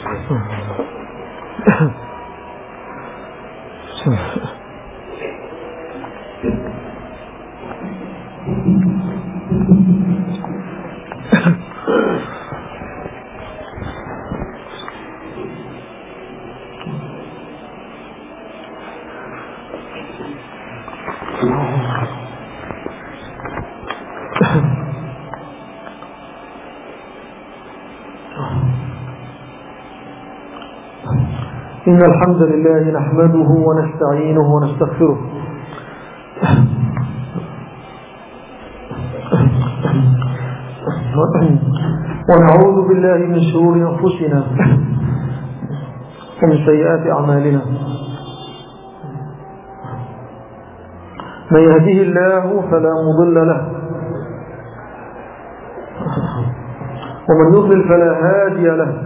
إن الحمد لله نحمده ونستعينه ونستغفره ونعوذ بالله من شرور أنفسنا ومن سيئات أعمالنا. من يهده الله فلا مضل له ومن يضلل فلا هادي له.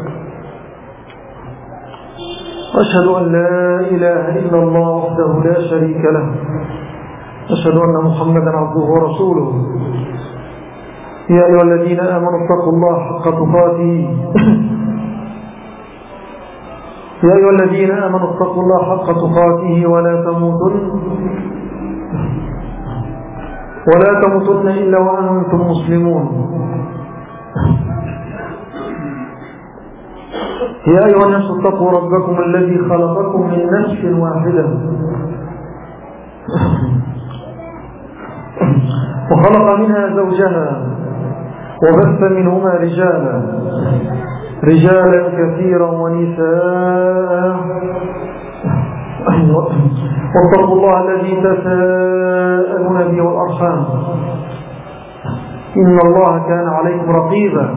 أشهد أن لا إله إلا الله وحده لا شريك له. أشهد أن محمدا عبده ورسوله. يا أيها الذين آمنوا اتقوا الله حق تقاته يا أيها الذين آمنوا اتقوا الله حق تقاته ولا تموتن إلا وأنتم مسلمون. يا أيها الناس اتقوا ربكم الذي خلقكم من نفس واحدة وخلق منها زوجها وبث منهما رجالا كثيرا ونساء. واتقوا الله الذي تساءلون به والأرحام إن الله كان عليكم رقيبا.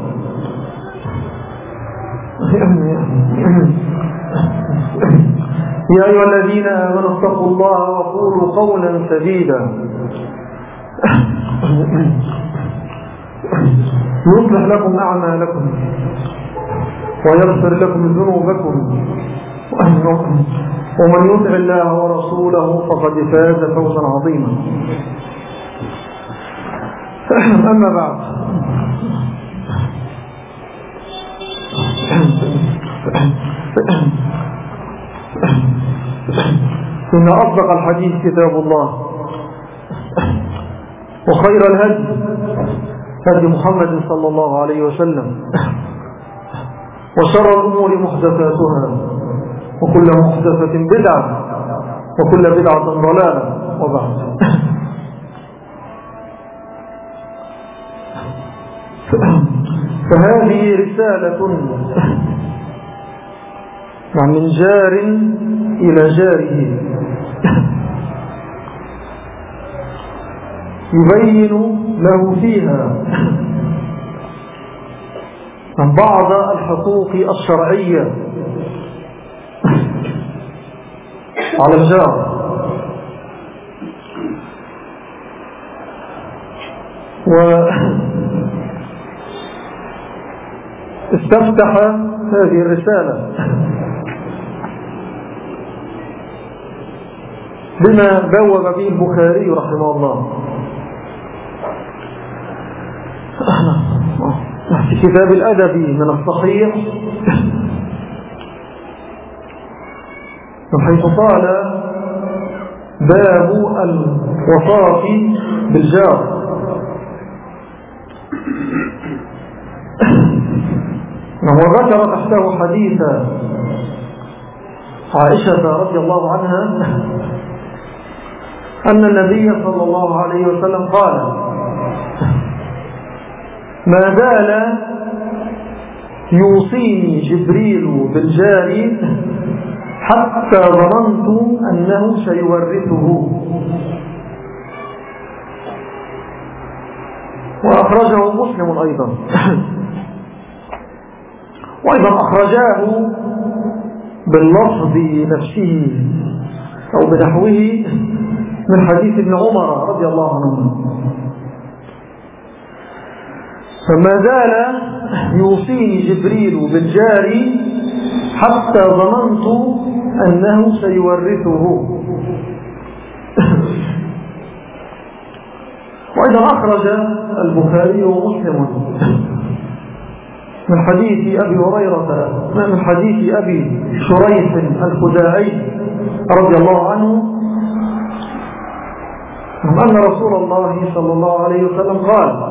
يا أيها الذين آمنوا اتقوا الله وقولوا قولا سديدا يصلح لكم أعمالكم ويغفر لكم ذنوبكم ومن يطع الله ورسوله فقد فاز فوزا عظيما. أما بعد، إن أصدق الحديث كتاب الله وخير الهدي هدي محمد صلى الله عليه وسلم وشر الأمور محدثاتها وكل محدثة بدعة وكل بدعة ضلالة. وبعد، فهذه رسالة من جار إلى جاره يبين له فيها عن بعض الحقوق الشرعية على الجار، واستفتح هذه الرسالة بما بوب به البخاري رحمه الله في كتاب الأدب من الصحيح، حيث قال: باب الوصاة بالجار. وذكر تحته حديث عائشة رضي الله عنها أن النبي صلى الله عليه وسلم قال: ما زال يوصيني جبريل بالجار حتى ظننت أنه سيورثه. وأخرجه مسلم أيضا، وأيضا أخرجاه باللفظ نفسه أو بنحوه من حديث ابن عمر رضي الله عنه: فما زال يوصيني جبريل بالجار حتى ظننت أنه سيورثه. وأيضا أخرج البخاري ومسلم من حديث أبي هريرة من حديث أبي شريح الخزاعي رضي الله عنه أن رسول الله صلى الله عليه وسلم قال: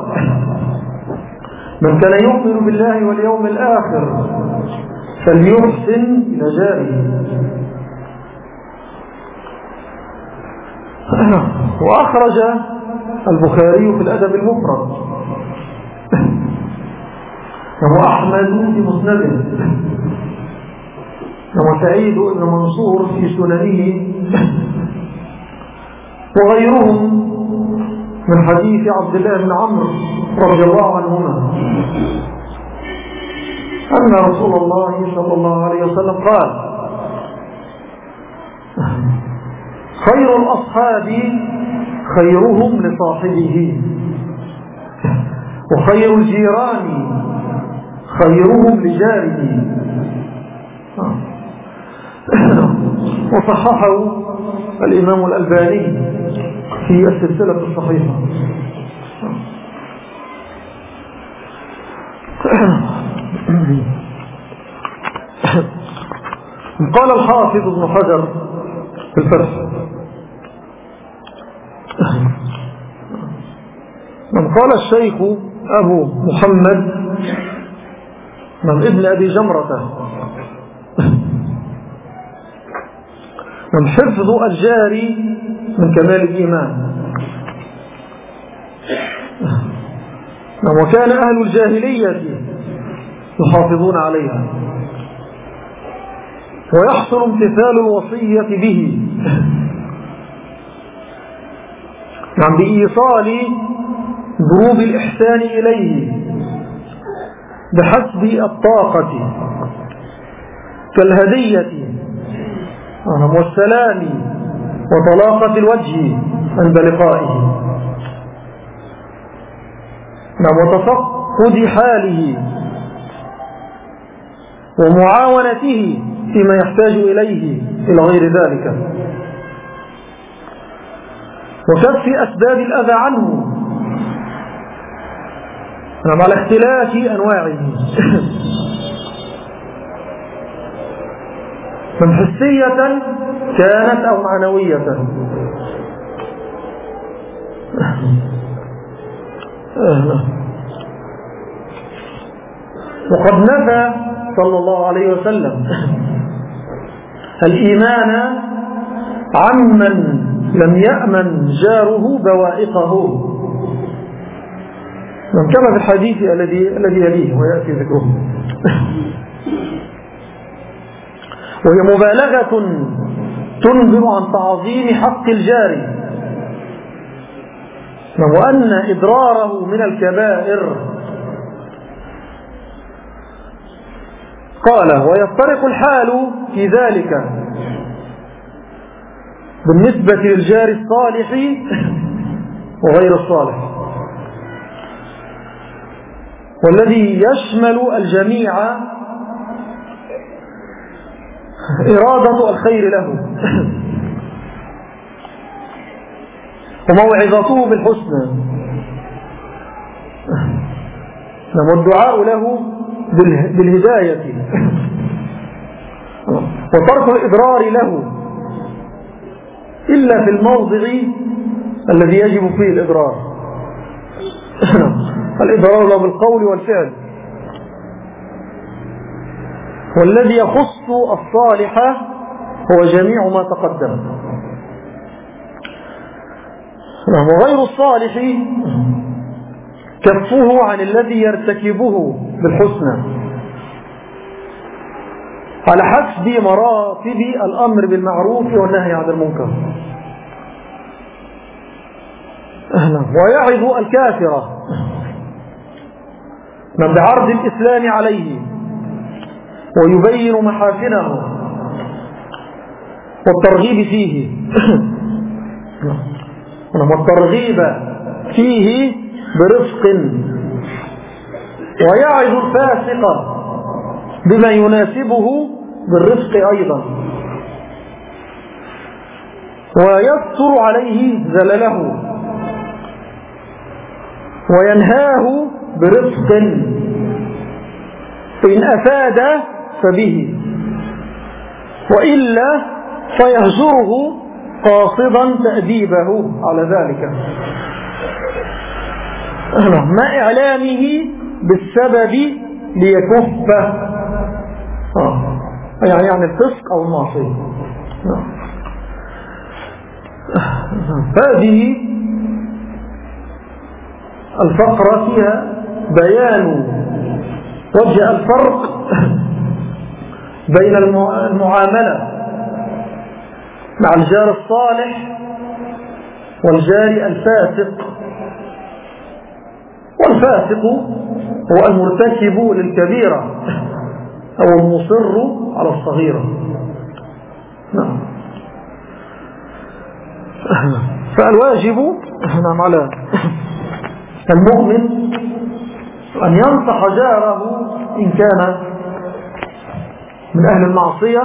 من كان يؤمن بالله واليوم الآخر فليحسن إلى جاره. وأخرج البخاري في الأدب المفرد وأحمد في مسنده وسعيد بن منصور في سننه وغيرهم من حديث عبد الله بن عمرو رضي الله عنهما أن رسول الله صلى الله عليه وسلم قال: خير الأصحاب خيرهم لصاحبه، وخير الجيران خيرهم لجاره. وصححه الإمام الألباني في السلسلة الصحيحة. قال الحافظ ابن حجر في الفتح: من قال الشيخ أبو محمد من ابن أبي جمرة من حفظ الجاري من كمال الإيمان، وكان أهل الجاهلية يحافظون عليها ويحصل امتثال الوصية به بإيصال ضروب الإحسان إليه بحسب الطاقة كالهدية والسلام وطلاقة الوجه عند لقائه وتفقد حاله ومعاونته فيما يحتاج إليه إلى غير ذلك، وكف أسباب الأذى عنه على اختلاف أنواعه من حسية كانت أو معنوية. وقد نفى صلى الله عليه وسلم الإيمان عمن لم يأمن جاره بوائقه، كما في الحديث الذي يليه ويأتي ذكره. وهي مبالغة تنبئ عن تعظيم حق الجار وأن إضراره من الكبائر. قال: ويفترق الحال في ذلك بالنسبة للجار الصالح وغير الصالح، والذي يشمل الجميع إرادة الخير له وموعظته بالحسنى والدعاء له بالهداية وترك الإضرار له إلا في الموضع الذي يجب فيه الإضرار الإضرار له بالقول والفعل، والذي يخص الصالح هو جميع ما تقدم، وغير الصالح كفه عن الذي يرتكبه بالحسنى على حسب مراتب الأمر بالمعروف والنهي عن المنكر. ويعظ الكافر بعرض الإسلام عليه ويبين محاسنه والترغيب فيه والترغيب فيه برفق، ويعظ الفاسق بما يناسبه بالرفق أيضا، ويستر عليه زلله وينهاه برفق فإن أفاد فبه، وإلا فيهجره قاصدا تأديبه على ذلك، مع إعلامه بالسبب ليكف يعني الفسق أو المعصية. هذه الفقرة فيها بيان وجه الفرق بين المعاملة مع الجار الصالح والجار الفاسق. والفاسق هو المرتكب للكبيرة أو المصر على الصغيرة. فالواجب على المؤمن أن ينصح جاره إن كان من أهل المعصية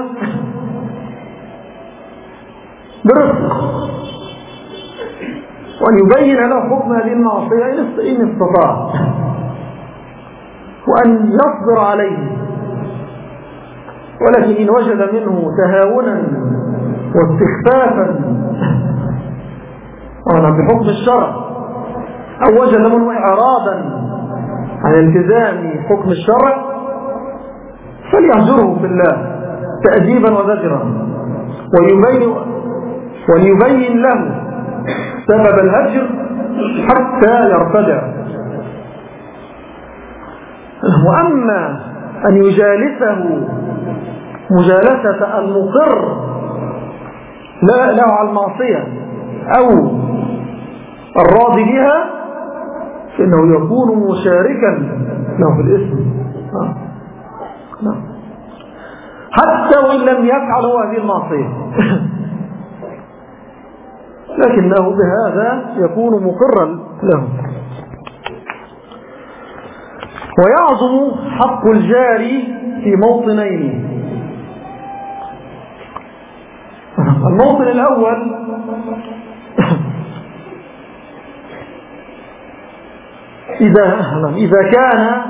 برفق، وأن يبين له حكم هذه المعصية إن استطاع، وأن يصبر عليه. ولكن إن وجد منه تهاونا واستخفافا بحكم الشرع، أو وجد منه إعراضا عن التزام حكم الشرع، فليهجره في الله تأديبا وزجرا، وليبين له سبب الهجر حتى يرتدع. وأما أن يجالسه مجالسة المقر له على المعصية أو الراضي بها، فإنه يكون مشاركا له في الإثم، حتى وإن لم يفعل هو هذه المعصية، لكنه بهذا يكون مقرا له. ويعظم حق الجار في موطنين. الموطن الأول إذا كان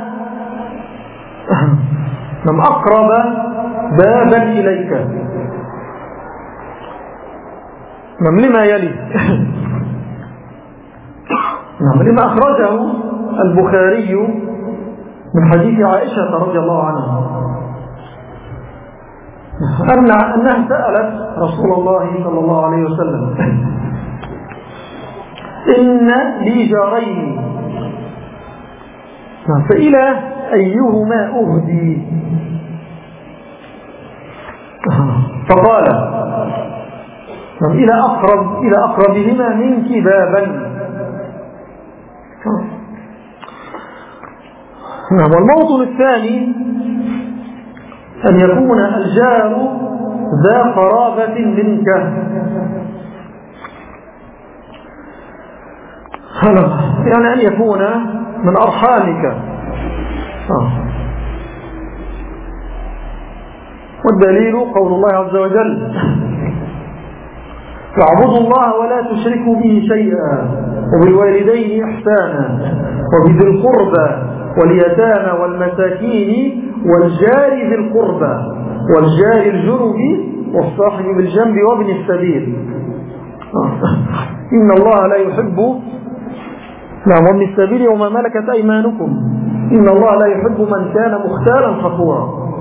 أقرب بابا إليك لما يلي لما أخرجه البخاري من حديث عائشة رضي الله عنها أنها سألت رسول الله صلى الله عليه وسلم: إن لي جارين فإلى أيهما أهدي؟ فقال: إلى أقربهما منك بابا. والموطن الثاني أن يكون الجار ذا قرابة منك، يعني أن يكون من أرحامك. والدليل قول الله عز وجل: واعبدوا الله ولا تشركوا به شيئا وبالوالدين إحسانا وبذي القربى واليتامى والمساكين والجار ذي القربى والجار الجنب والصاحب بالجنب وابن السبيل إن الله لا يحب وابن السبيل وما ملكت أيمانكم إن الله لا يحب من كان مختالا فخورا.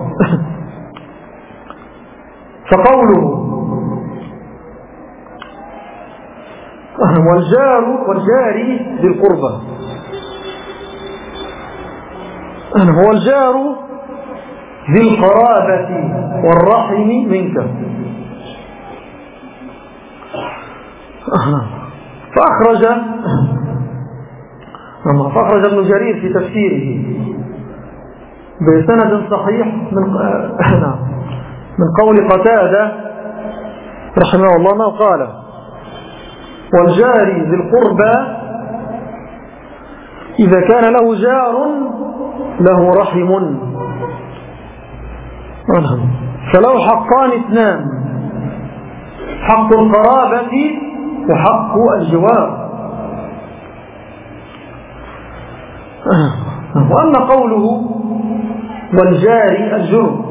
فقوله والجار ذي القربى هو الجار ذي القرابة والرحم منك. فأخرج ابن جرير في تفسيره بسند صحيح من قول قتادة رحمه الله ما قال: والجار ذي القربى إذا كان له جار له رحم فله حقان اثنان: حق القرابة وحق الجوار. وأما قوله والجاري الجنب.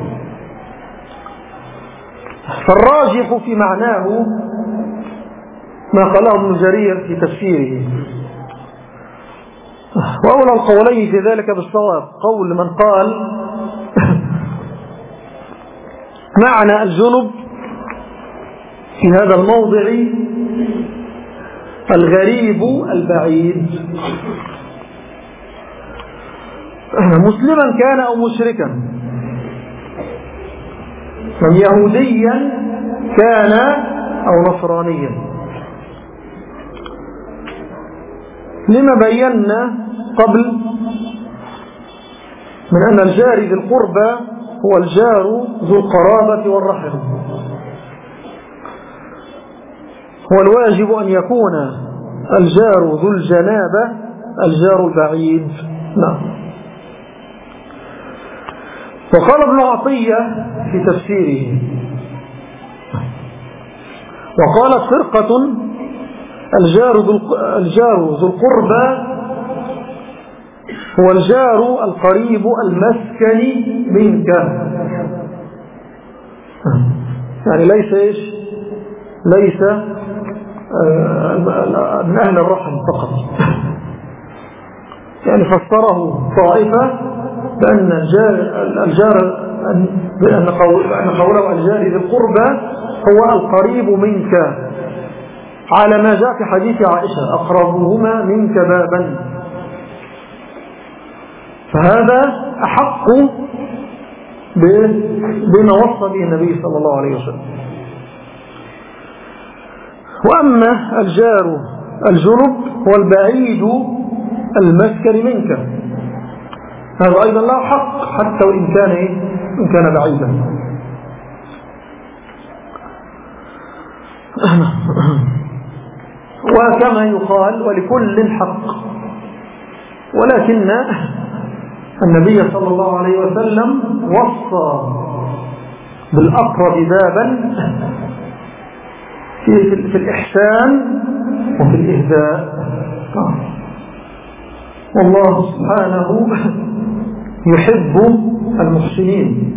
فالراجح في معناه ما قاله ابن جرير في تفسيره، وأولى القولين في ذلك بالصواب قول من قال معنى الجنب في هذا الموضع الغريب البعيد، مسلما كان أو مشركا، يهوديا كان أو نصرانيا، لما بينا قبل من أن الجار ذي القربى هو الجار ذو القرابة والرحم، هو الواجب أن يكون الجار ذو الجنابة الجار البعيد. نعم. وقال ابن عطية في تفسيره: وقالت فرقة الجار ذو القربى هو الجار القريب المسكن منك، يعني ليس إيش؟ ليس من أهل الرحم فقط، يعني فسره طائفة بأن الجار بأن قوله الجار ذي القربى هو القريب منك، على ما جاء في حديث عائشة: أقربهما منك بابا. فهذا أحق بما وصى به النبي صلى الله عليه وسلم. وأما الجار الجنب هو البعيد المسكن منك، هذا أيضا له حق حتى وإن كان بعيدا. وكما يقال ولكل حق، ولكن النبي صلى الله عليه وسلم وصى بالأقرب بابا في الإحسان وفي الإهداء، والله سبحانه يحب المحسنين.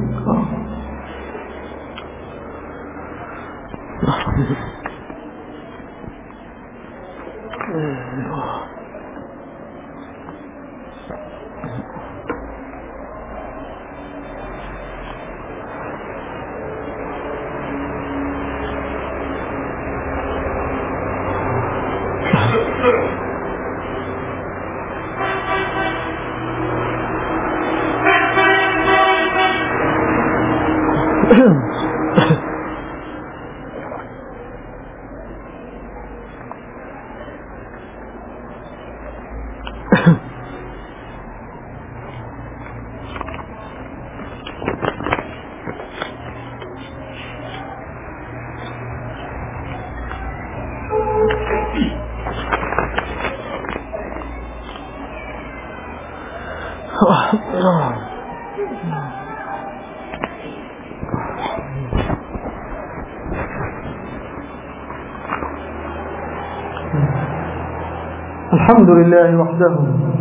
الحمد لله وحده،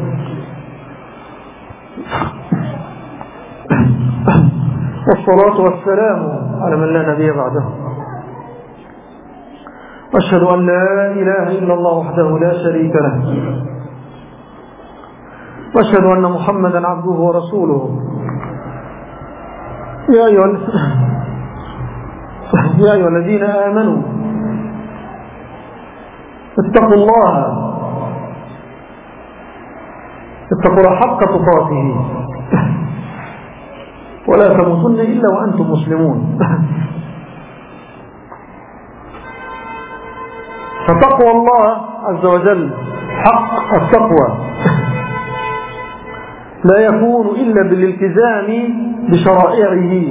والصلاة والسلام على من لا نبي بعده، وأشهد أن لا إله إلا الله وحده لا شريك له، وأشهد أن محمدا عبده ورسوله. يا أيها الذين آمنوا اتقوا الله حق تقاته ولا تموتن إلا وأنتم مسلمون. فتقوى الله عز وجل حق التقوى لا يكون إلا بالالتزام بشرائعه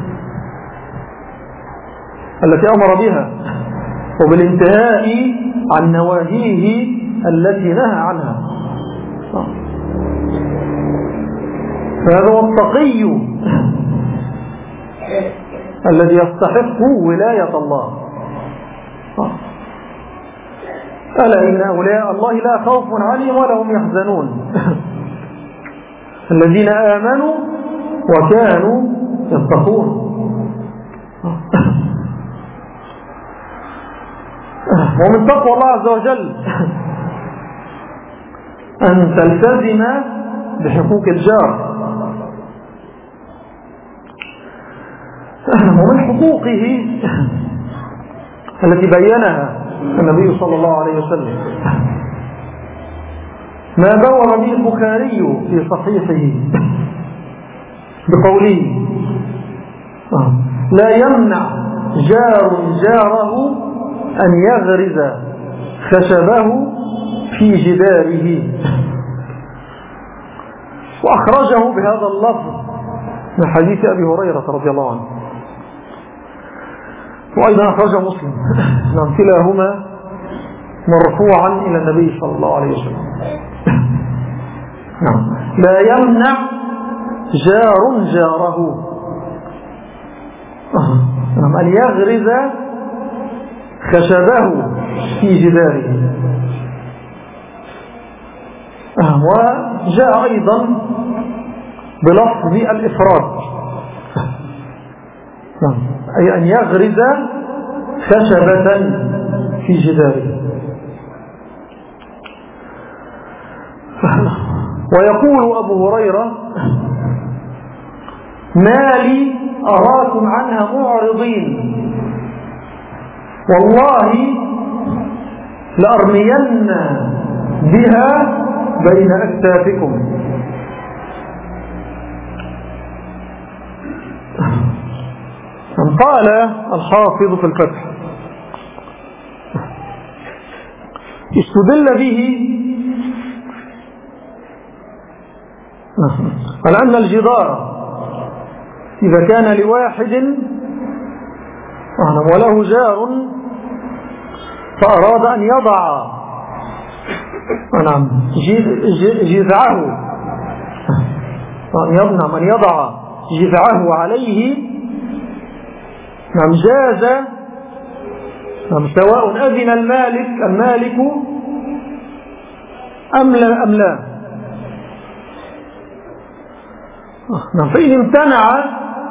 التي أمر بها، وبالانتهاء عن نواهيه التي نهى عنها. فهذا هو التقي الذي يستحق ولاية الله. ألا إن أولياء الله لا خوف عليهم ولا هم يحزنون. الذين آمنوا وكانوا يتقون. ومن تقوى الله عز وجل أن تلتزم بحقوق الجار، ومن حقوقه التي بينها النبي صلى الله عليه وسلم ما بوّر به البخاري في صحيحه بقوله: لا يمنع جار جاره أن يغرز خشبه في جداره. وأخرجه بهذا اللفظ من حديث أبي هريرة رضي الله عنه، وأيضا أخرجه مسلم كلاهما مرفوعا إلى النبي صلى الله عليه وسلم. لا يمنع جار جاره أن يغرز خشبه في جداره. وجاء أيضا بلفظ الإفراد، أي أن يغرز خشبة في جداره. ويقول أبو هريرة: ما لي أراكم عنها معرضين، والله لأرمين بها بين أكتافكم. قال الحافظ في الفتح: استدل به على أن الجدار إذا كان لواحد وله جار فأراد أن يضع جذعه، أن يضع جذعه عليه، جاز سواء أذن المالك أم لا. فإن امتنع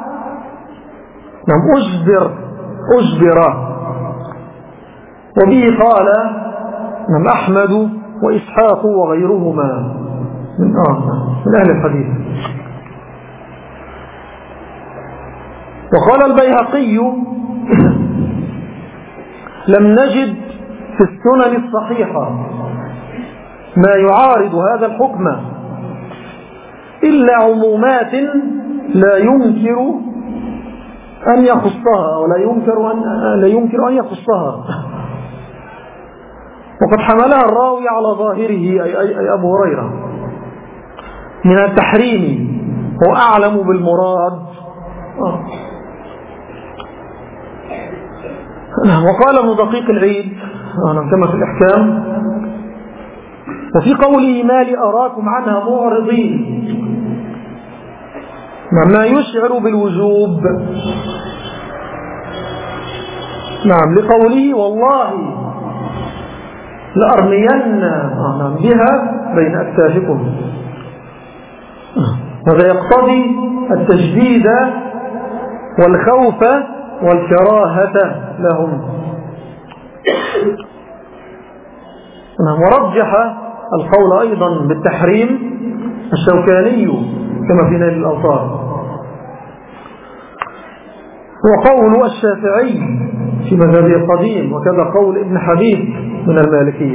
أجبر. وبه قال أحمد وإسحاق وغيرهما من أهل الحديث. وقال البيهقي: لم نجد في السنن الصحيحة ما يعارض هذا الحكم إلا عمومات لا ينكر أن يخصها، أو لا ينكر أن يخصها. وقد حملها الراوي على ظاهره أي أبو هريرة من التحريم، هو أعلم بالمراد. وقال ابن دقيق العيد كما في الإحكام: وفي قوله ما لي أراكم عنها معرضين ما يشعر بالوجوب، لقوله: والله لأرمين بها بين أكتافكم. هذا يقتضي التشديد والخوف والكراهة لهم. ورجح القول أيضا بالتحريم الشوكاني كما في نيل الأوطار، وقول الشافعي في مذهبه القديم، وكذا قول ابن حبيب من المالكية.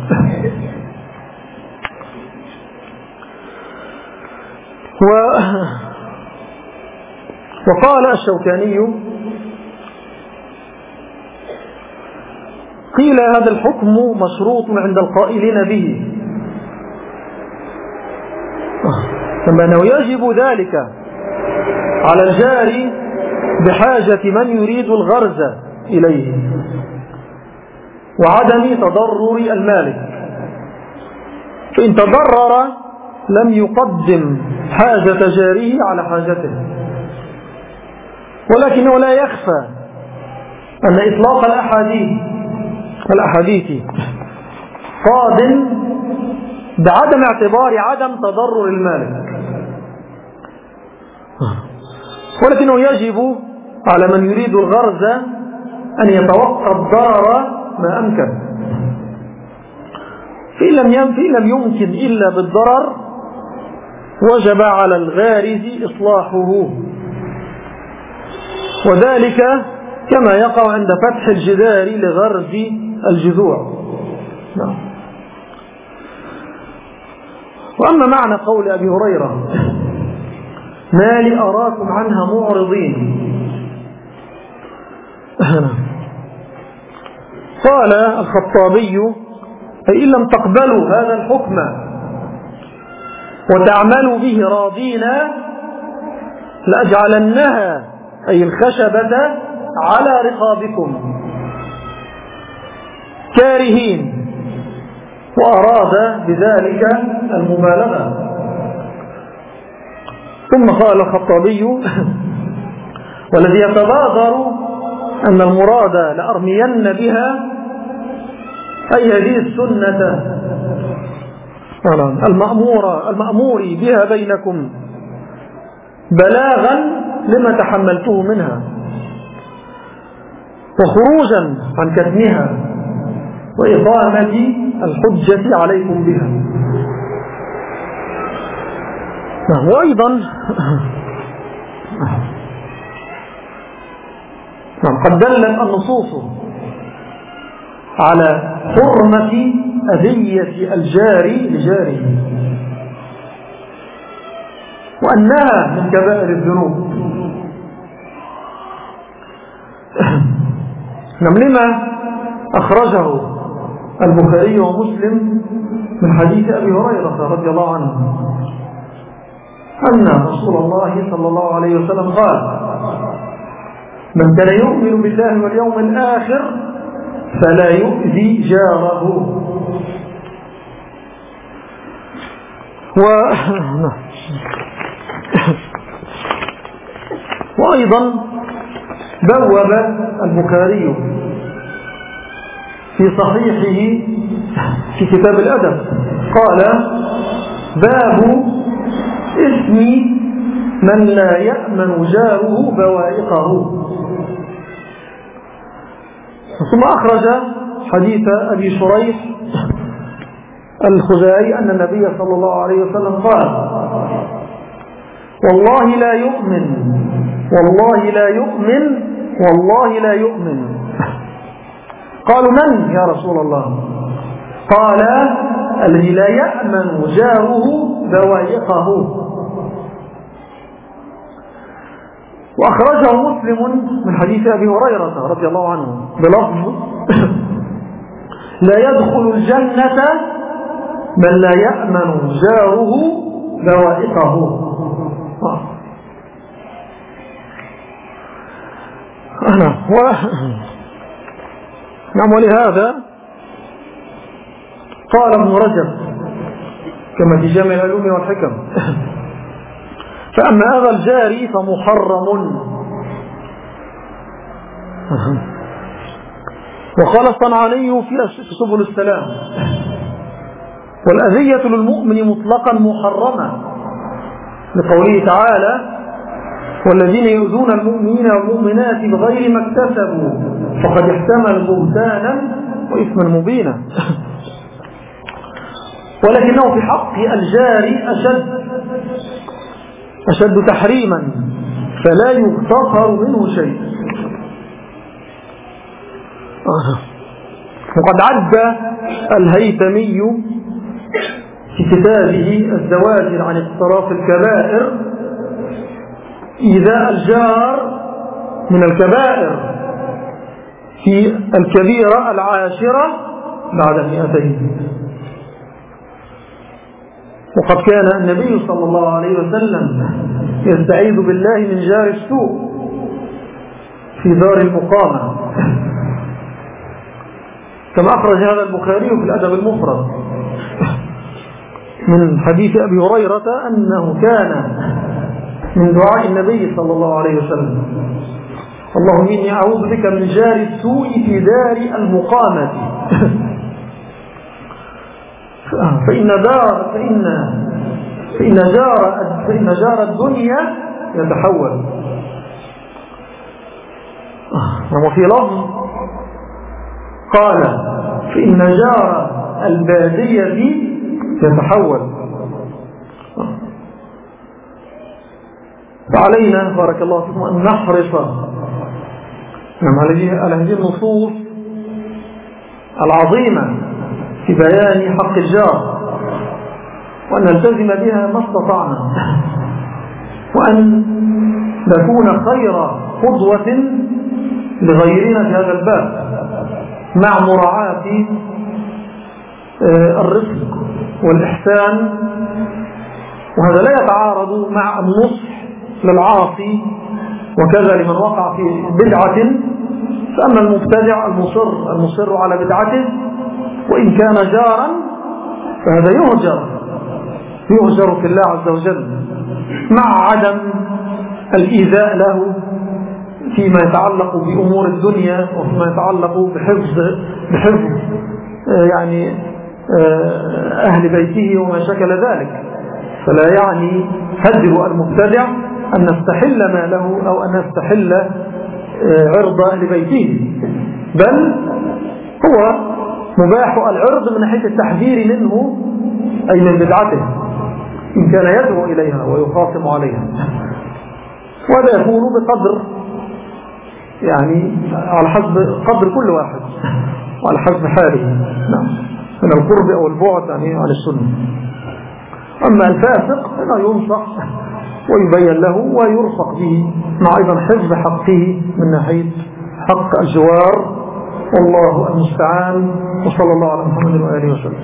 وقال الشوكاني: قيل هذا الحكم مشروط عند القائلين به، ثم أنه يجب ذلك على الجار بحاجة من يريد الغرز إليه وعدم تضرر المالك، فإن تضرر لم يقدم حاجة جاره على حاجته. ولكنه لا يخفى أن إطلاق الأحاديث قاد بعدم اعتبار عدم تضرر المالك، ولكنه يجب على من يريد الغرز أن يتوقع الضرر ما أمكن. فإن لم يمكن إلا بالضرر وجب على الغارز إصلاحه، وذلك كما يقع عند فتح الجدار لغرز الجذوع. وأما معنى قول أبي هريرة ما لي أراكم عنها معرضين، قال الخطابي أي إن لم تقبلوا هذا الحكم وتعملوا به راضين لأجعلنها أي الخشبة على رقابكم كارهين، وأراد بذلك المبالغة. ثم قال الخطابي والذي يتبادر أن المراد لأرمين بها أي هذه السنة المأمور بها بينكم بلاغا لما تحملته منها وخروجا عن كتمها وإقامة الحجة عليكم بها. وأيضا قد دلت النصوص على حرمة أذية الجاري لجاره وأنها من كبائر الذنوب. لما أخرجه البخاري ومسلم من حديث أبي هريرة رضي الله عنه أن رسول الله صلى الله عليه وسلم قال من كان يؤمن بالله واليوم الآخر فلا يؤذي جاره. وأيضا بوب البخاري في صحيحه في كتاب الأدب قال باب اسم من لا يأمن جاره بوائقه. ثم أخرج حديث أبي شريح الخزاعي أن النبي صلى الله عليه وسلم قال والله لا يؤمن والله لا يؤمن والله لا يؤمن. قالوا من يا رسول الله؟ قال الذي لا يأمن جاره بوائقه. وأخرجه مسلم من حديث أبي هريرة رضي الله عنه بلفظ لا يدخل الجنة من لا يأمن جاره بوائقه. نعم. ولهذا قال ابن رجب كما في جامع العلوم والحكم فأما أذى الجاري فمحرم. وقال الصنعاني في سبل السلام والأذية للمؤمن مطلقا محرمة لقوله تعالى والذين يؤذون المؤمنين والمؤمنات بغير ما اكتسبوا فقد احتملوا بهتانا وإثما مبينا. ولكنه في حق الجاري أشد تحريما فلا يغتفر منه شيء. وقد عد الهيثمي في كتابه الزواجر عن اقتراف الكبائر إيذاء الجار من الكبائر في الكبيرة العاشرة بعد 200. وقد كان النبي صلى الله عليه وسلم يستعيذ بالله من جار السوء في دار المقامة كما أخرج هذا البخاري في الأدب المفرد من حديث أبي هريرة أنه كان من دعاء النبي صلى الله عليه وسلم اللهم إني أعوذ بك من جار السوء في دار المقامة فإن جار الدنيا يتحول. وفي لفظ قال فإن جار البادية يتحول. فعلينا بارك الله فيكم أن نحرص على هذه النصوص العظيمة في بيان حق الجار، وأن نلتزم بها ما استطعنا، وأن نكون خير قدوة لغيرنا في هذا الباب، مع مراعاة الرفق والإحسان. وهذا لا يتعارض مع النصح للعاصي، وكذا لمن وقع في بدعة. فأما المبتدع المصر على بدعته وإن كان جارا فهذا يهجر في الله عز وجل، مع عدم الإيذاء له فيما يتعلق بأمور الدنيا، وفيما يتعلق بحفظ يعني أهل بيته وما شكل ذلك. فلا يعني هجر المبتدع أن نستحل ماله أو أن نستحل عرض أهل بيته، بل هو مباح العرض من ناحية التحذير منه، أي من بدعته، إن كان يدعو إليها ويخاصم عليها. وهذا يكون بقدر يعني على حسب قدر كل واحد وعلى حسب حاله، نعم، من القرب أو البعد يعني عن السنة. أما الفاسق فلا ينصح ويبين له ويرفق به، مع أيضا حفظ حقه من ناحية حق الجوار. والله المستعان، وصلى الله على محمد وآله وسلم.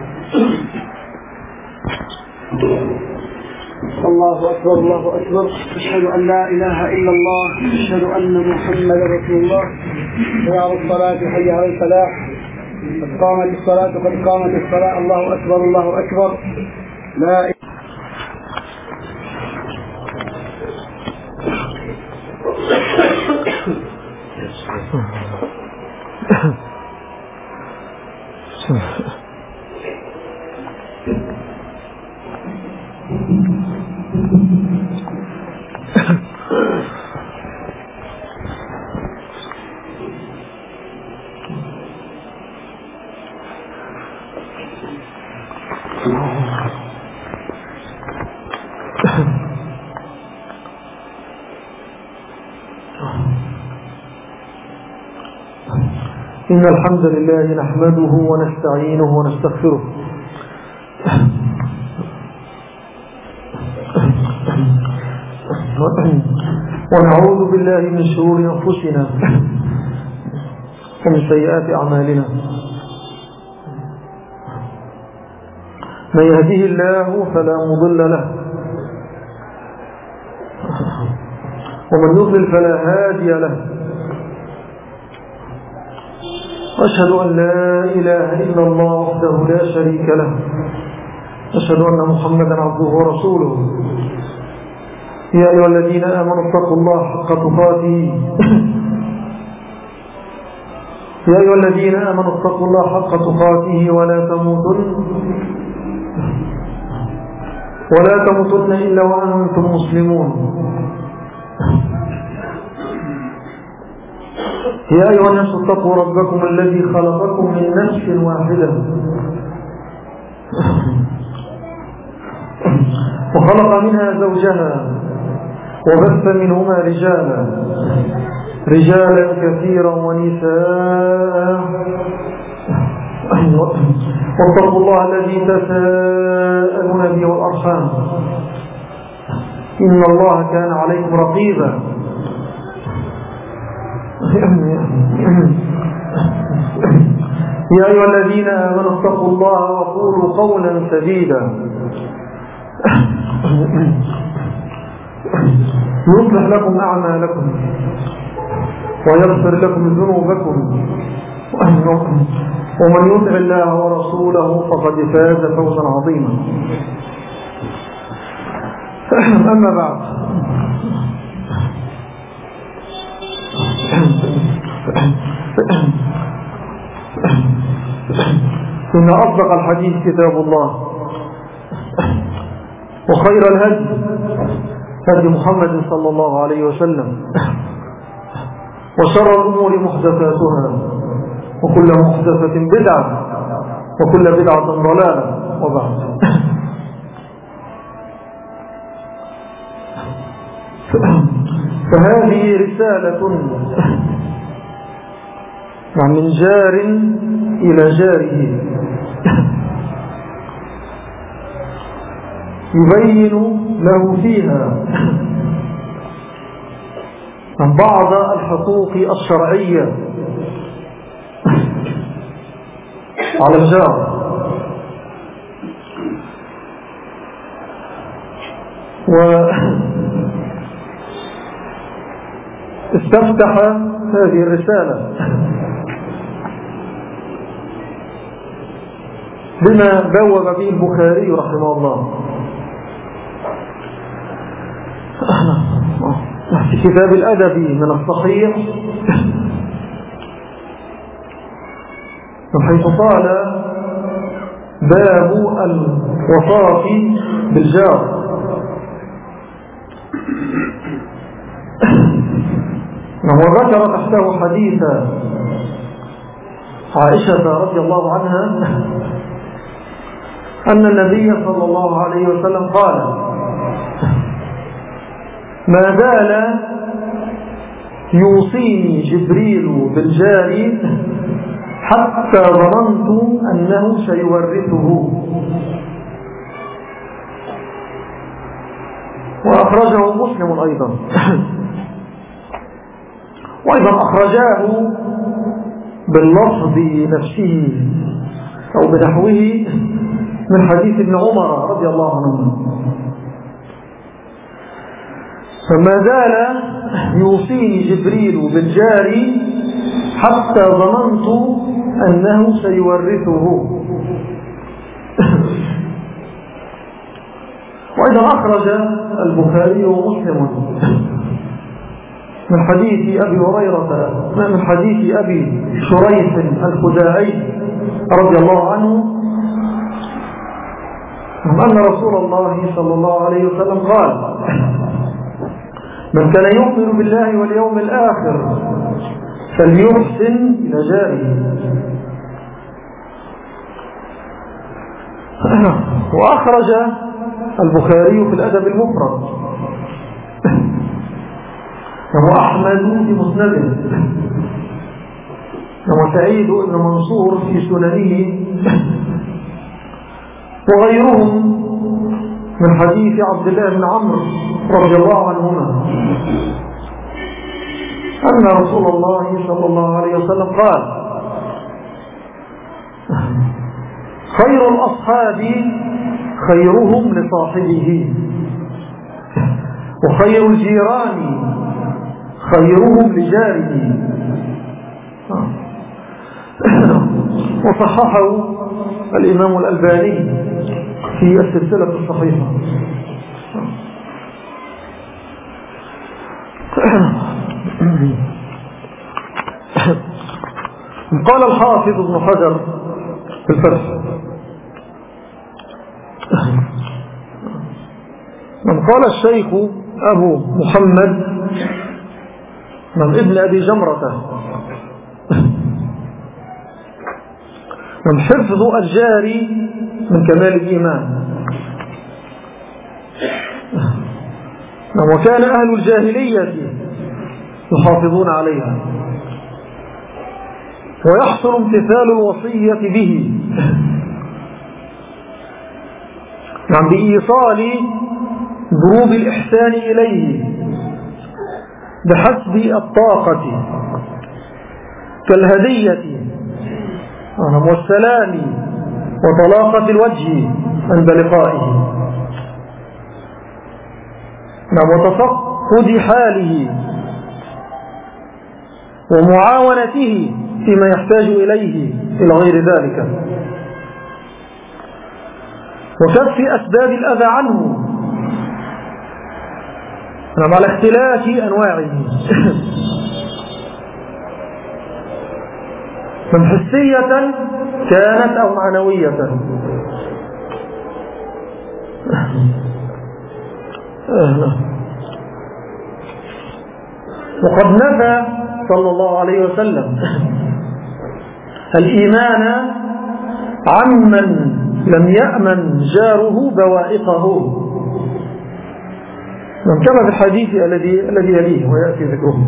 الله أكبر الله أكبر. أشهد أن لا إله إلا الله، أشهد أن محمدا رسول الله. حي على الصلاة، حي على الفلاح، قد قامت الصلاة، قد قامت الصلاة. الله أكبر الله أكبر. لا إن الحمد لله نحمده ونستعينه ونستغفره، ونعوذ بالله من شرور أنفسنا ومن سيئات أعمالنا. من يهده الله فلا مضل له، ومن يضلل فلا هادي له. أشهد أن لا إله إلا الله وحده لا شريك له، أشهد أن محمدا عبده ورسوله. يا أيها الذين آمنوا اتقوا الله حق تقاته يا أيها الذين آمنوا اتقوا الله حق تقاته ولا تموتن إلا وأنتم مسلمون. يا أيها الناس اتقوا ربكم الذي خلقكم من نفس واحدة وخلق منها زوجها وبث منهما رجالا كثيرا ونساء، واتقوا الله الذي تساءلون به والأرحام، إن الله كان عليكم رقيبا. يا أيها الذين آمنوا اتقوا الله وقولوا قولا سديدا يصلح لكم أعمالكم ويغفر لكم ذنوبكم، ومن يطع الله ورسوله فقد فاز فوزا عظيما. أما بعد، إن أصدق الحديث كتاب الله، وخير الهدي هدي محمد صلى الله عليه وسلم، وشر الأمور محدثاتها، وكل محدثة بدعة، وكل بدعة ضلالة، وبعد. فهذه رسالة من جار إلى جاره يبين له فيها عن بعض الحقوق الشرعية على الجار، واستفتح هذه الرسالة بما بوب به البخاري رحمه الله في كتاب الأدب من الصحيح، حيث قال: باب الوصاة بالجار. وذكر تحته حديث عائشة رضي الله عنها أن النبي صلى الله عليه وسلم قال: ما زال يوصيني جبريل بالجار حتى ظننت أنه سيورثه. وأخرجه مسلم أيضا، وأيضا أخرجاه باللفظ نفسه أو بنحوه من حديث ابن عمر رضي الله عنه: فما زال يوصيني جبريل بالجار حتى ظننت أنه سيورثه. وأيضا أخرج البخاري ومسلم من حديث أبي هريرة، من حديث أبي شريح الخزاعي رضي الله عنه أن رسول الله صلى الله عليه وسلم قال: من كان يؤمن بالله واليوم الآخر فليحسن إلى جاره. وأخرج البخاري في الأدب المفرد، وأحمد في مسنده، وسعيد بن منصور في سننه، وغيرهم من حديث عبد الله بن عمرو رضي الله عنهما أن رسول الله صلى الله عليه وسلم قال: خير الأصحاب خيرهم لصاحبه، وخير الجيران خيرهم لجاره. وصححه الإمام الألباني في السلسلة الصحيحة. قال الحافظ ابن حجر في الفتح: من قال الشيخ أبو محمد من ابن أبي جمرة: من حفظ الجار من كمال الإيمان. وكان أهل الجاهلية يحافظون عليها، ويحصل امتثال الوصية به بإيصال ضروب الإحسان إليه بحسب الطاقة، كالهدية والسلام وطلاقة الوجه عند لقائه، وتفقد حاله ومعاونته فيما يحتاج إليه إلى غير ذلك، وكف أسباب الأذى عنه على اختلاف أنواعه من حسية كانت أو معنوية. وقد نفى صلى الله عليه وسلم الإيمان عمن لم يأمن جاره بوائقه، كما في الحديث الذي يليه ويأتي ذكره.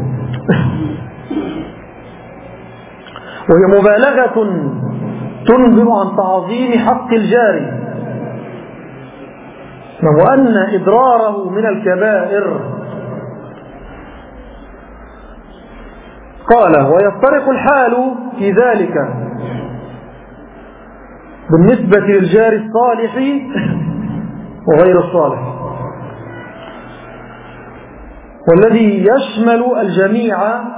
وهي مبالغة تنبئ عن تعظيم حق الجار، وأن إضراره من الكبائر. قال: ويفترق الحال في ذلك بالنسبة للجار الصالح وغير الصالح، والذي يشمل الجميع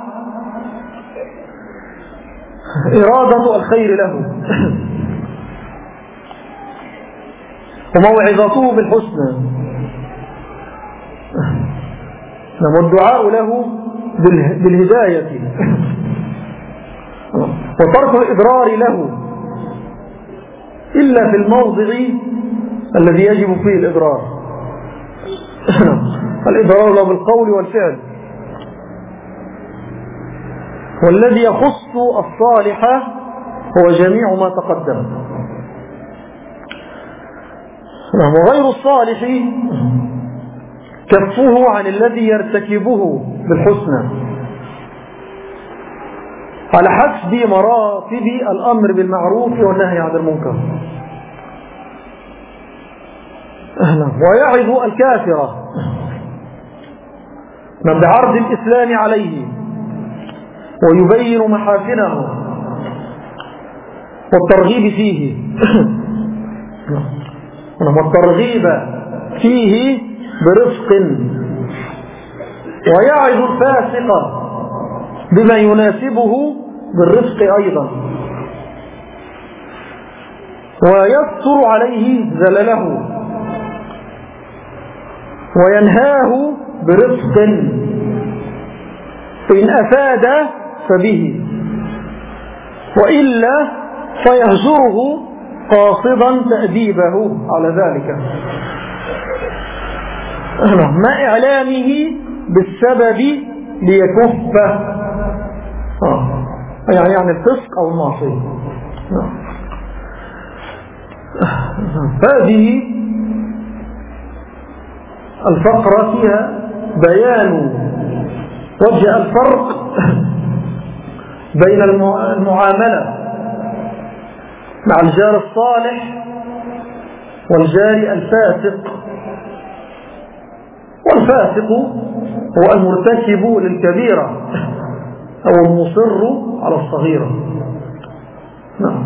إرادة الخير له وموعظته بالحسنى، والدعاء له بالهداية، وترك الإضرار له إلا في الموضع الذي يجب فيه الإضرار الإضرار له بالقول والفعل. والذي يخص الصالح هو جميع ما تقدم، وغير الصالح كفه عن الذي يرتكبه بالحسنى على حسب مراتب الأمر بالمعروف والنهي عن المنكر. ويعظ الكافر بعرض الإسلام عليه ويبين محاسنه والترغيب فيه والترغيب فيه برفق، ويعظ الفاسق بما يناسبه بالرفق أيضا، ويستر عليه زلله وينهاه برفق، فإن أفاد فبه، وإلا فيهجره قاصدا تأديبه على ذلك مع إعلامه بالسبب ليكف يعني الفسق أو المعصية. هذه الفقرة فيها بيان وجه الفرق بين المعاملة مع الجار الصالح والجار الفاسق. والفاسق هو المرتكب للكبيرة أو المصر على الصغيرة. نعم.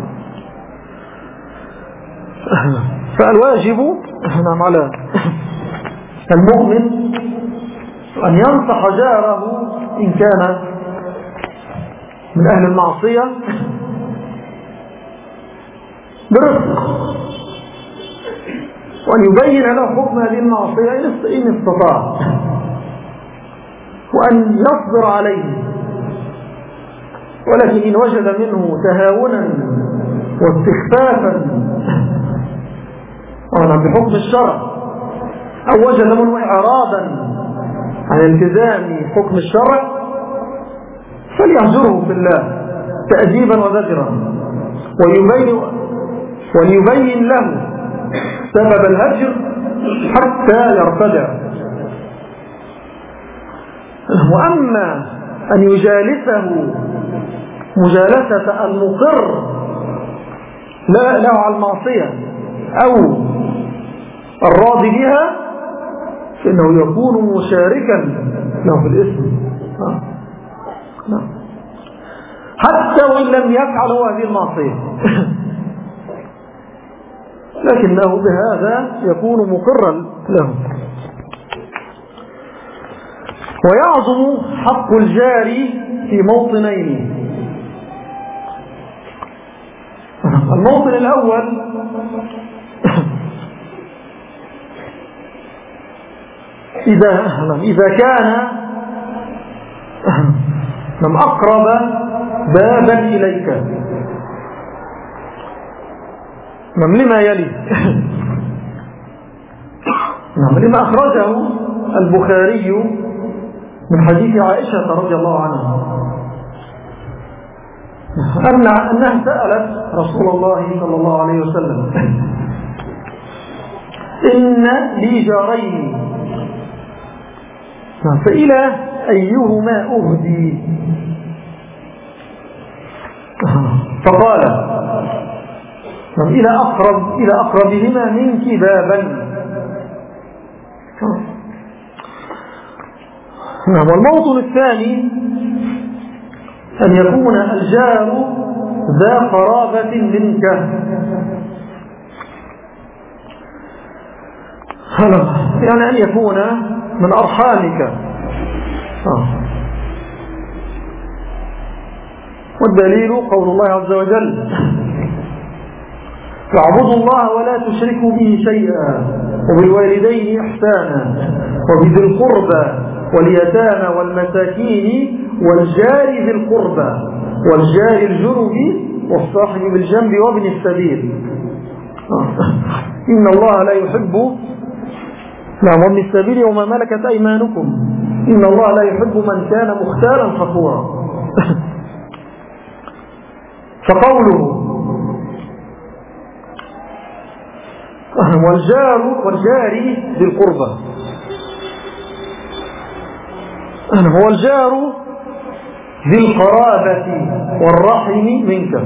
فالواجب على المؤمن أن ينصح جاره إن كان من أهل المعصية برفق، وأن يبين له حكم هذه المعصية إن استطاع، وأن يصبر عليه. ولكن إن وجد منه تهاونا واستخفافا بحكم الشرع، أو وجد منه إعراضا عن التزام حكم الشرع، فليهجره في الله تأديبا وزجرا، وليبين له سبب الهجر حتى يرتدع. وأما أن يجالسه مجالسة المقر له على المعصية أو الراضي بها، فإنه يكون مشاركا له في الإثم حتى وإن لم يفعل هذه المعصية لكنه بهذا يكون مقرا له. ويعظم حق الجار في موطنين. الموطن الأول إذا كان أقرب بابا إليك لما يلي لما أخرجه البخاري من حديث عائشة رضي الله عنها أنها سألت رسول الله صلى الله عليه وسلم: إن لي جارين فإلى أيهما أهدي؟ فقال: إلى أقربهما منك بابا. والموطن الثاني أن يكون الجار ذا قرابة منك، يعني أن يكون من أرحامك. والدليل قول الله عز وجل: واعبدوا الله ولا تشركوا به شيئا وبالوالدين إحسانا وبذي القربى واليتامى والمساكين والجار ذي القربى والجار الجنب والصاحب بالجنب وابن السبيل. إن الله لا يحب وابن السبيل وما ملكت أيمانكم إن الله لا يحب من كان مختالا فخورا. فقوله والجار ذي القربى هو الجار ذي القرابة والرحم منك.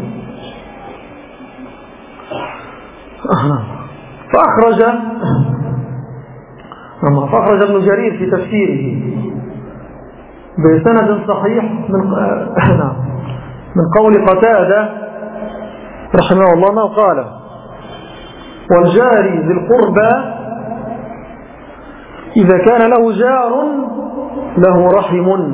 فأخرج ابن جرير في تفسيره بسند صحيح من قول قتادة رحمه الله ما قال: والجار ذي القربى إذا كان له جار له رحم،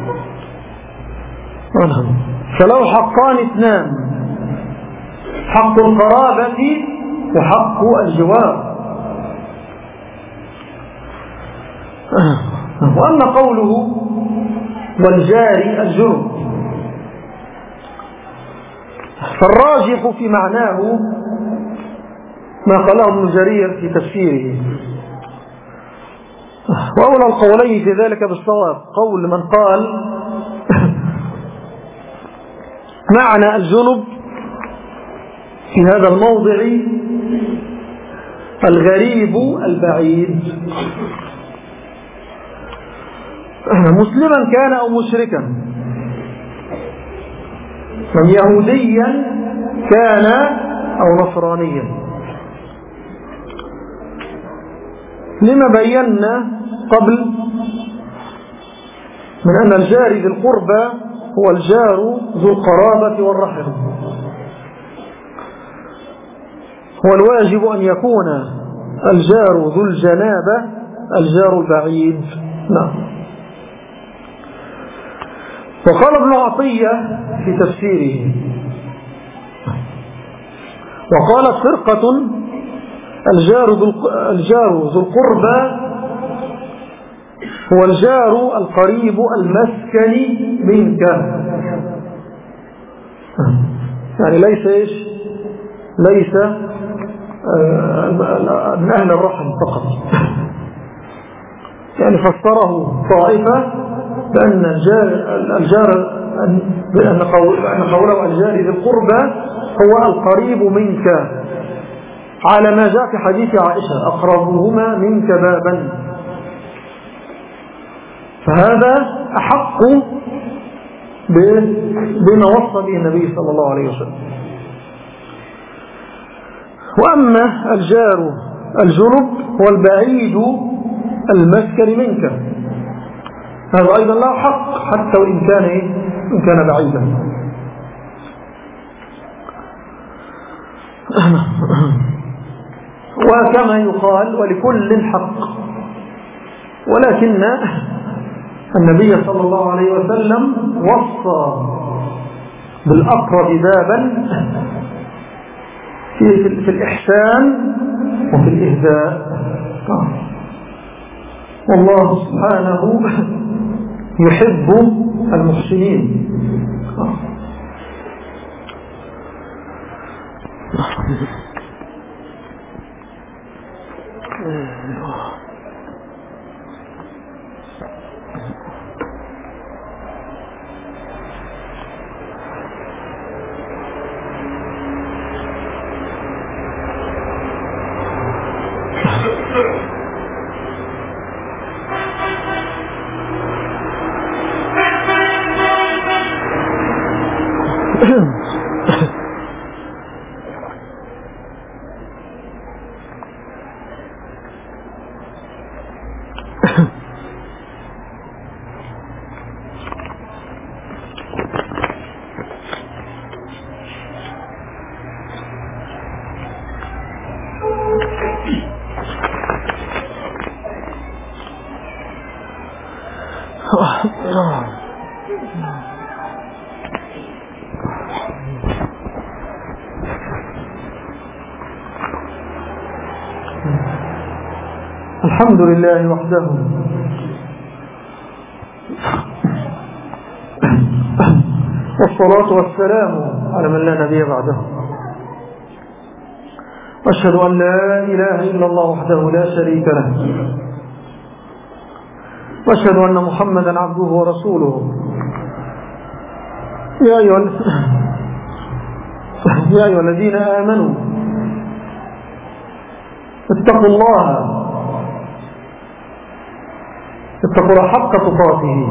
فله حقان اثنان: حق القرابة وحق الجوار. وأما قوله والجار الجنب فالراجح في معناه ما قاله ابن جرير في تفسيره، وأولى القولين في ذلك بالصواب قول من قال معنى الجنب في هذا الموضع الغريب البعيد، مسلما كان أو مشركا، يهوديا كان أو نصرانيا، لما بينا قبل من أن الجار ذي القربى هو الجار ذو القرابة والرحم، هو الواجب أن يكون الجار ذو الجنابة الجار البعيد. نعم. وقال ابن عطية في تفسيره: وقالت فرقة الجار ذو القربى هو الجار القريب المسكن منك، يعني ليس من أهل الرحم فقط، يعني فسره طائفة بأن قوله الجار ذي القربى هو القريب منك، على ما جاء في حديث عائشة: أقربهما منك بابا. فهذا أحق بما وصى به النبي صلى الله عليه وسلم. وأما الجار الجنب هو البعيد المسكن منك، هذا أيضا له حق حتى وإن كان بعيدا. وكما يقال ولكل حق، ولكن النبي صلى الله عليه وسلم وصى بالأقرب بابا في الإحسان وفي الإهداء، والله سبحانه يحب المحسنين. الحمد لله وحده والصلاة والسلام على من لا نبي بعده. أشهد أن لا إله إلا الله وحده لا شريك له، وأشهد أن محمدا عبده ورسوله. يا أيها الذين آمنوا اتقوا الله حق تقاته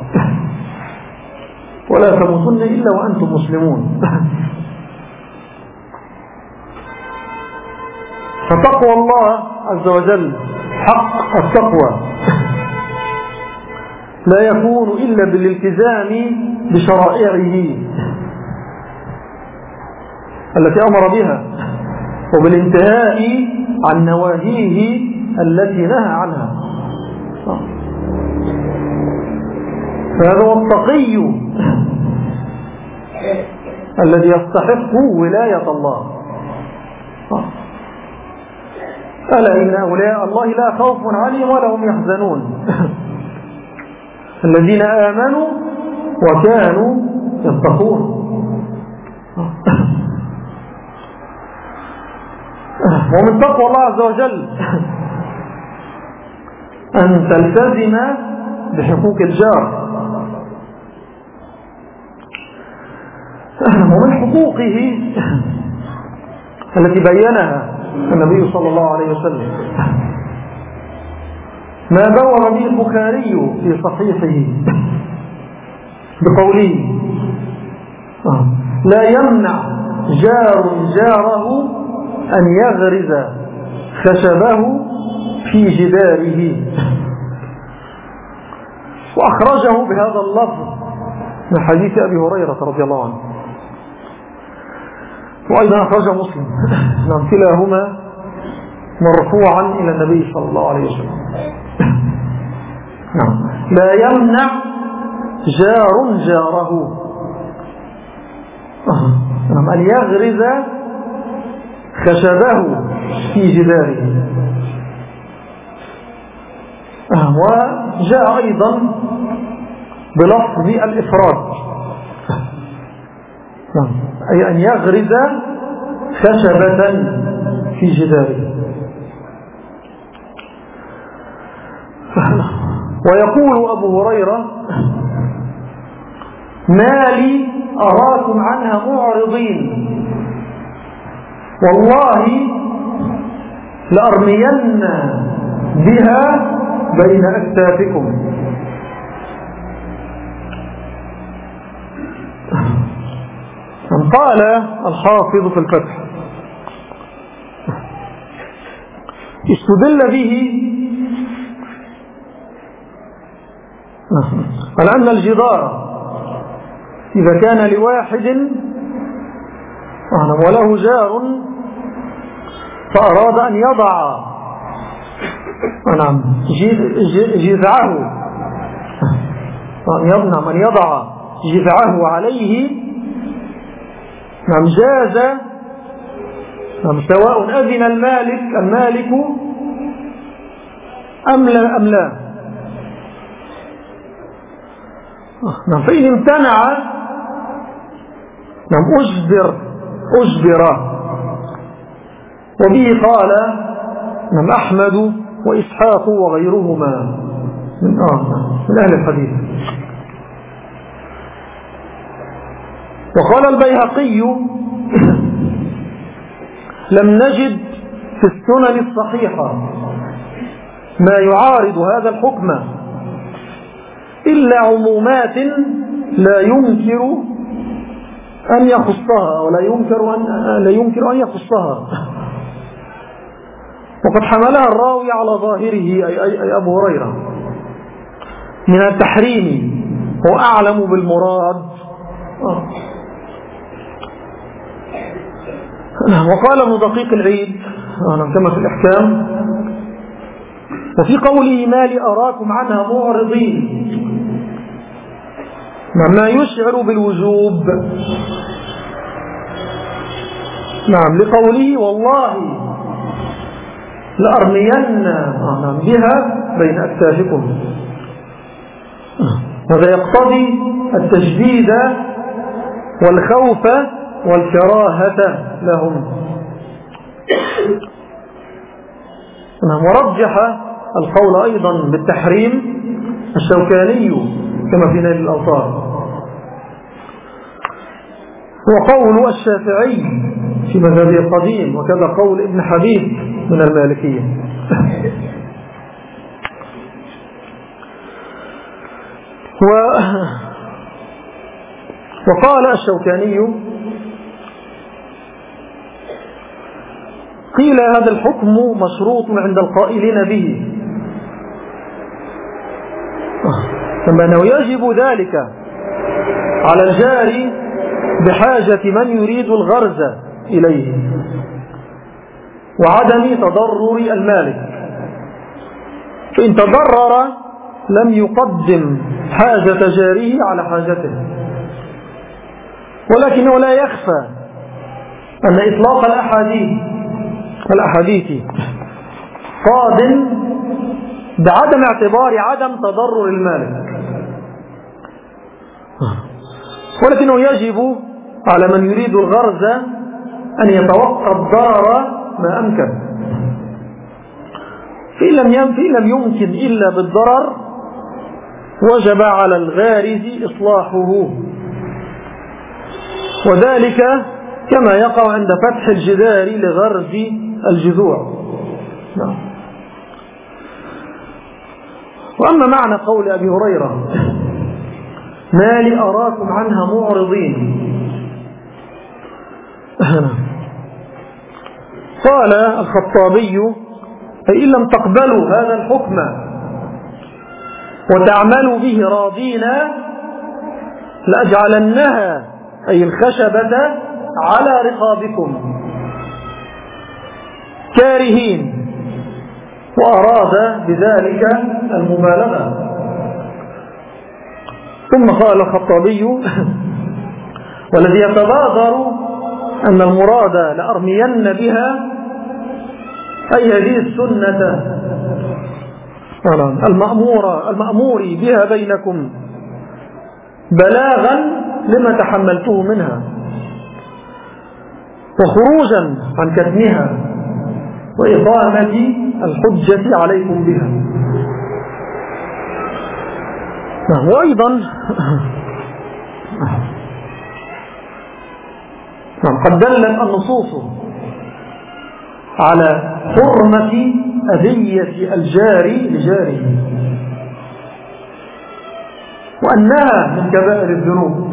ولا تموتن إلا وأنتم مسلمون. فتقوى الله عز وجل حق التقوى لا يكون إلا بالالتزام بشرائعه التي أمر بها، وبالانتهاء عن نواهيه التي نهى عنها. فهذا هو التقي الذي يستحق ولاية الله. ألا إن أولياء الله لا خوف عليهم ولا هم يحزنون، الذين آمنوا وكانوا يتقون. ومن تقوى الله عز وجل أن تلتزم بحقوق الجار، ومن حقوقه التي بينها النبي صلى الله عليه وسلم ما بوّر به البخاري في صحيحه بقوله: لا يمنع جار جاره أن يغرز خشبه في جداره. وأخرجه بهذا اللفظ من حديث أبي هريرة رضي الله عنه، وأيضا أخرجه مسلم كلاهما مرفوعا إلى النبي صلى الله عليه وسلم. لا يمنع جار جاره أن يغرز خشبه في جداره. وجاء أيضا بلفظ الإفراد، أي أن يغرز خشبة في جداره. ويقول أبو هريرة: ما لي أراكم عنها معرضين، والله لأرمين بها بين أكتافكم. قال الحافظ في الفتح: استدل به على أن الجدار إذا كان لواحد وله جار فأراد أن يضع جذعه، أن يضع جذعه عليه، جاز سواء أذن المالك أم لا. فإن امتنع أجبر. وبه قال أحمد وإسحاق وغيرهما من أهل الحديث. وقال البيهقي: لم نجد في السنن الصحيحة ما يعارض هذا الحكم إلا عمومات لا ينكر أن يخصها، ولا ينكر أن يخصها. وقد حملها الراوي على ظاهره أي أبو هريرة من التحريم، هو أعلم بالمراد. وقال ابن دقيق العيد كما في الإحكام. وفي قوله ما لي أراكم عنها معرضين ما يشعر بالوجوب. نعم، لقوله والله لأرمين بها بين أكتافكم. هذا يقتضي التشديد والخوف والكراهة لهم. ورجح القول أيضا بالتحريم الشوكاني كما في نيل الأوطار، وقول الشافعي في مذهبه القديم، وكذا قول ابن حبيب من المالكية. وقال الشوكاني قيل هذا الحكم مشروط عند القائلين به، ثم أنه يجب ذلك على الجاري بحاجة من يريد الغرز إليه وعدم تضرر المالك، فإن تضرر لم يقدم حاجة جاره على حاجته. ولكنه لا يخفى أن إطلاق الأحاديث قاد بعدم اعتبار عدم تضرر المالك، ولكنه يجب على من يريد الغرز أن يتوقع الضرر ما أمكن، فإن لم يمكن إلا بالضرر وجب على الغارز إصلاحه، وذلك كما يقع عند فتح الجدار لغرز الجذوع. وأما معنى قول أبي هريرة ما لي أراكم عنها معرضين، قال الخطابي أي إن لم تقبلوا هذا الحكم وتعملوا به راضين لأجعلنها أي الخشبة على رقابكم كارهين، وأراد بذلك المبالغة. ثم قال الخطابي والذي يتبادر أن المراد لأرمين بها أي هذه السنة المأمور بها بينكم بلاغا لما تحملته منها وخروجا عن كتمها وإقامة الحجة عليكم بها. وأيضا قد دلت النصوص على حرمة أذية الجاري لجاره وأنها من كبائر الذنوب.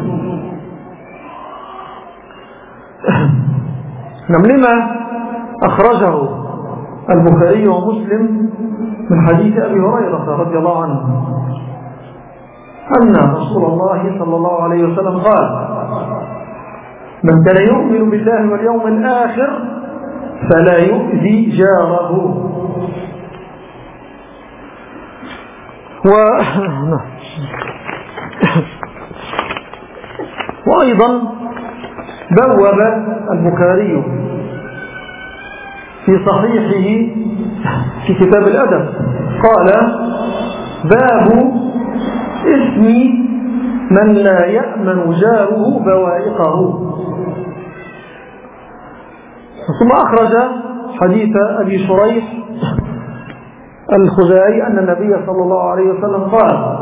لما أخرجه البخاري ومسلم من حديث أبي هريرة رضي الله عنه أن رسول الله صلى الله عليه وسلم قال من كان يؤمن بالله واليوم الآخر فلا يؤذي جاره. وأيضا بوب البخاري في صحيحه في كتاب الأدب قال باب اسم من لا يأمن جاره بوائقه. ثم أخرج حديث أبي شريح الخزاعي أن النبي صلى الله عليه وسلم قال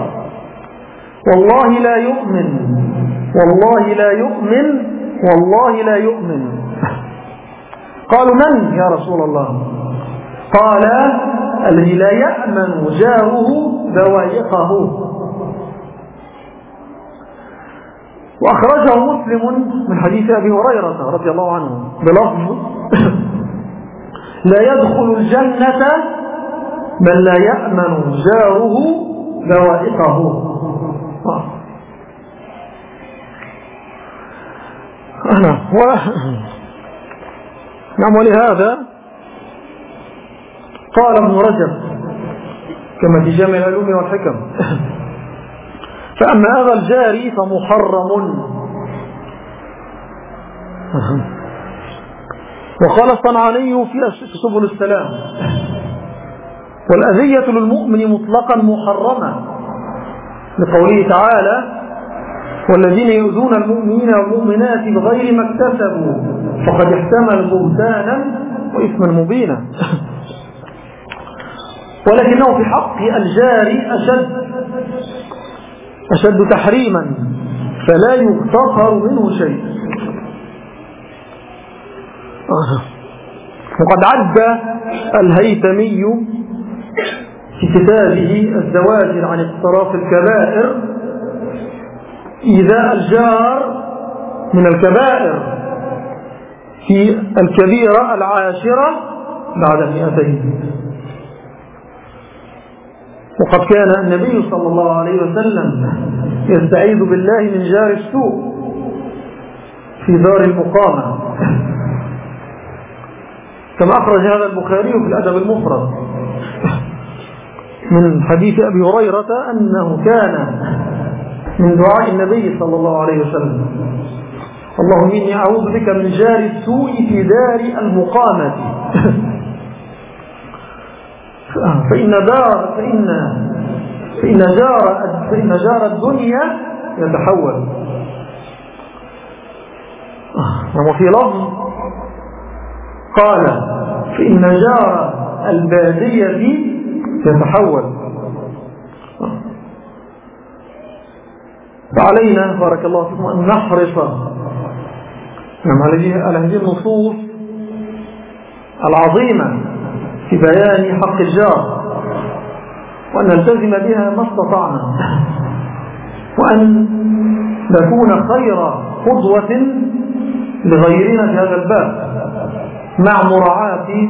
والله لا يؤمن والله لا يؤمن والله لا يؤمن. قالوا من يا رسول الله؟ قال الذي لا يأمن جاره بوائقه. وأخرجه مسلم من حديث أبي هريرة رضي الله عنه بلفظ لا يدخل الجنة من لا يأمن جاره بوائقه. نعم. ولهذا قال ابن رجب كما في جامع العلوم والحكم: فأما هذا الجاري فمحرم. وقال الصنعاني في سبل السلام: والأذية للمؤمن مطلقا محرمة، لقوله تعالى: والذين يؤذون المؤمنين والمؤمنات بغير ما اكتسبوا فقد احتمل بهتانا وإثما مبينا. ولكنه في حق الجاري أشد تحريما، فلا يغتفر منه شيء. وقد عد الهيثمي في كتابه الزواجر عن اقتراف الكبائر إيذاء الجار من الكبائر في الكبيرة العاشرة بعد 200. وقد كان النبي صلى الله عليه وسلم يستعيذ بالله من جار السوء في دار المقامة، كما أخرج هذا البخاري في الأدب المفرد من حديث أبي هريرة أنه كان من دعاء النبي صلى الله عليه وسلم: اللهم إني أعوذ بك من جار السوء في دار المقامة فإن جار الدنيا يتحول. وفي لفظ قال: فإن جار البادية يتحول. فعلينا بارك الله فيكم أن نحرص على هذه النصوص العظيمة في بيان حق الجار، وأن نلتزم بها ما استطعنا، وأن نكون خير قدوة لغيرنا في هذا الباب، مع مراعاة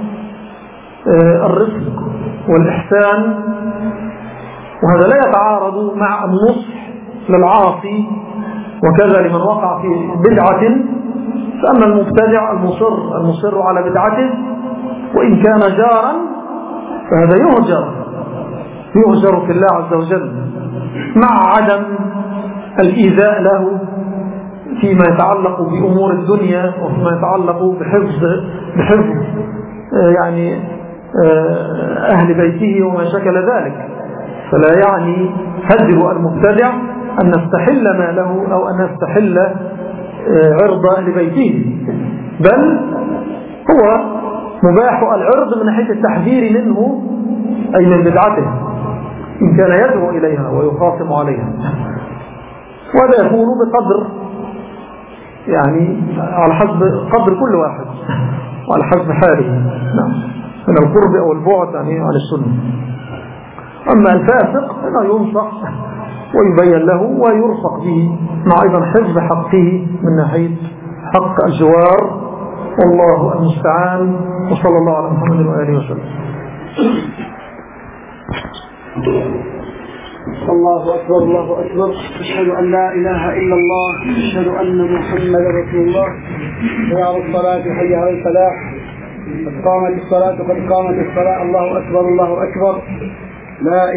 الرفق والإحسان. وهذا لا يتعارض مع النصح للعاصي وكذا لمن وقع في بدعة. فأما المبتدع المصر على بدعته وإن كان جارا فهذا يهجر في الله عز وجل، مع عدم الإيذاء له فيما يتعلق بأمور الدنيا وفيما يتعلق بحفظ يعني أهل بيته وما شكل ذلك. فلا يعني هجر المبتدع أن نستحل ماله أو أن نستحل عرض أهل بيته، بل هو مباح العرض من ناحية التحذير منه، أي من بدعته إن كان يدعو إليها ويخاصم عليها. وهذا يكون بقدر يعني على حسب قدر كل واحد وعلى حسب حاله، نعم، من القرب أو البعد يعني عن السنة. أما الفاسق فلا ينصح ويبين له ويرفق به، مع أيضا حفظ حقه من ناحية حق الجوار. والله المستعان، وصلى الله على محمد وآله وسلم. الله أكبر الله أكبر، أشهد أن لا إله إلا الله، أشهد أن محمد رسول الله. حي على الصلاة حي على الفلاح، قد قامت الصلاة قد قامت الصلاة. الله أكبر الله أكبر. لا